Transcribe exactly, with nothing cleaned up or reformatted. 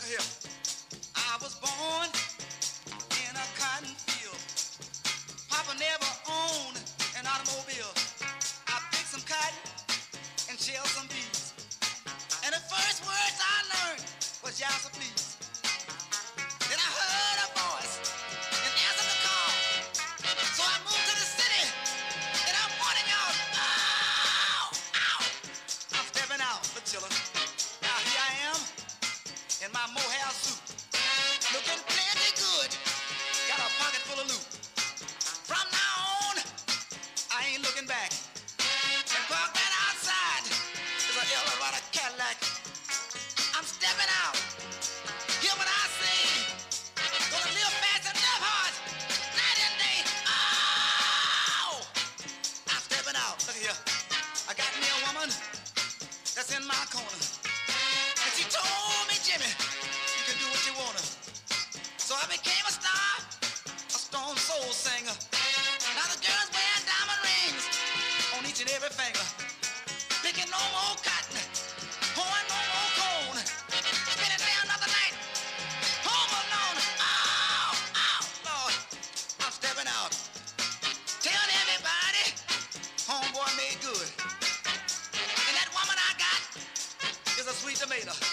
Look here. I was born in a cotton field. Papa never owned an automobile. I picked some cotton and shelled some bees. And the first words I learned was "Yowza, please." Then I heard a voice and answered the call. So I moved to the city and I'm warning y'all. Ow! Ow! I'm stepping out, but chillin'. Now here I am in my mohair suit, looking plenty good. Got a pocket full of loot. From now on, I ain't looking back. And parked right outside is a Eldorado Cadillac. I'm stepping out. Hear what I say. Gonna live fast and live hard. Night and day. Oh! I'm stepping out. Look here. I got me a woman that's in my corner. And she told me, Jimmy, you can do what you wanna. So I became a star, a stone soul singer. Now the girls wear diamond rings on each and every finger. Picking no more cotton, pouring no more corn. Spending day another night, home alone. Oh, oh, Lord, I'm stepping out. Tell everybody, homeboy made good. And that woman I got is a sweet tomato.